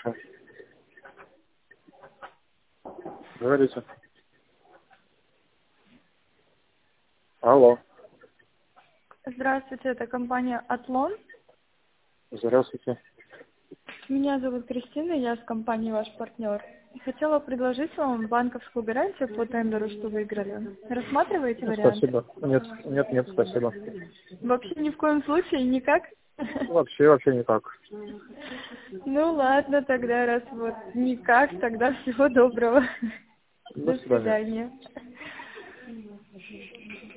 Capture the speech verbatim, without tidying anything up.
слушаю. Говорите. Алло. Здравствуйте, это компания «Атлон». Здравствуйте. Меня зовут Кристина, я с компанией «Ваш партнер». Хотела предложить вам банковскую гарантию по тендеру, что выиграли. Рассматриваете Ну, вариант? спасибо. Нет, нет, нет, спасибо. Вообще ни в коем случае никак? Вообще, вообще никак. Ну ладно, тогда раз вот никак, тогда всего доброго. До До свидания. свидания.